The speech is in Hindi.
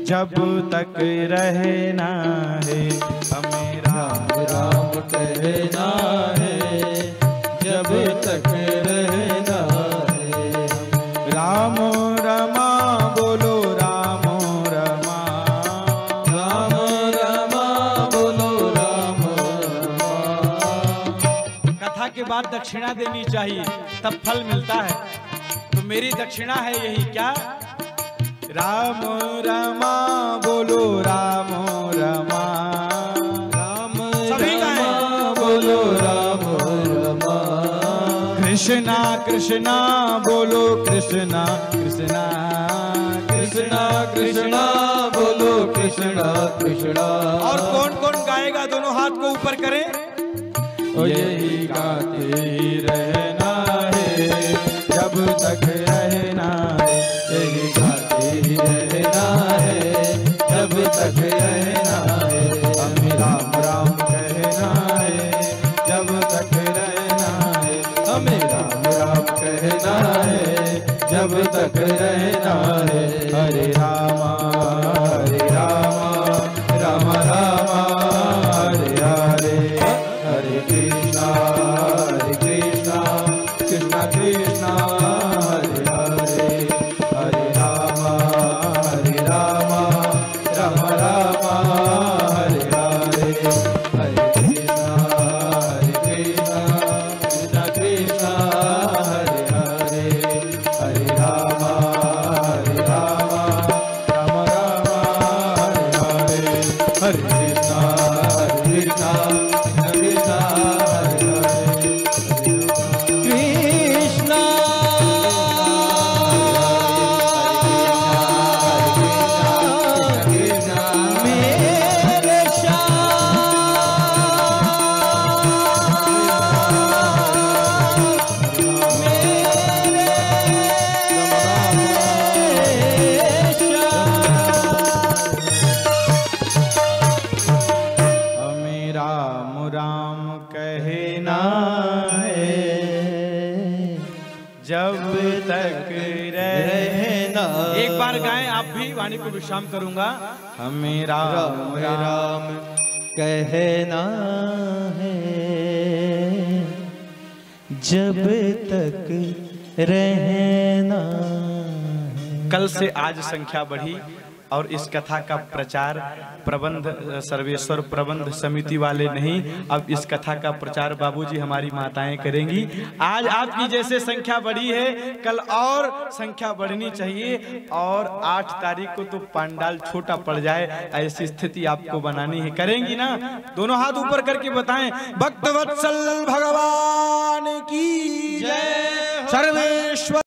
जब तक रहना है हमें राम राम कहना है, जब तक रहना है। राम रमा बोलो राम रमा, राम रमा बोलो राम रमा। कथा के बाद दक्षिणा देनी चाहिए तब फल मिलता है, तो मेरी दक्षिणा है यही। क्या? राम रमा बोलो राम रमा, राम रमा बोलो राम रमा। कृष्णा कृष्णा बोलो कृष्णा कृष्णा, कृष्णा कृष्णा बोलो कृष्णा कृष्णा। और कौन कौन गाएगा? दोनों हाथ को ऊपर करें। यही गाते ही रहना है, जब तक रहना है। यही गाते ही रहना है, जब तक रहना है। हमें राम राम कहना है, जब तक रहना है। हमें राम राम कहना है, जब तक रहना है। हरे रामा राम राम हरे हरे, हरे कृष्णा कृष्णा कृष्णा हरे हरे। हरे राम राम राम हरे हरे। हरे कृष्णा कृष्णा कृष्णा हरे हरे। हरे राम राम राम हरे हरे। हरे कृष्णा कृष्णा कृष्णा हरे हरे। कृष्णा कहना है, जब तक रहना। एक बार गाएं आप भी, वाणी को विश्राम करूंगा। हमें राम राम कहना है, जब तक रहना है। कल से आज संख्या बढ़ी और इस कथा का प्रचार प्रबंध सर्वेश्वर प्रबंध समिति वाले नहीं, अब इस कथा का प्रचार बाबूजी हमारी माताएं करेंगी। आज आपकी जैसे संख्या बढ़ी है, कल और संख्या बढ़नी चाहिए, और 8 तारीख को तो पंडाल छोटा पड़ जाए, ऐसी स्थिति आपको बनानी है। करेंगी ना? दोनों हाथ ऊपर करके बताएं। भक्तवत्सल भगवान की जय। सर्वेश्वर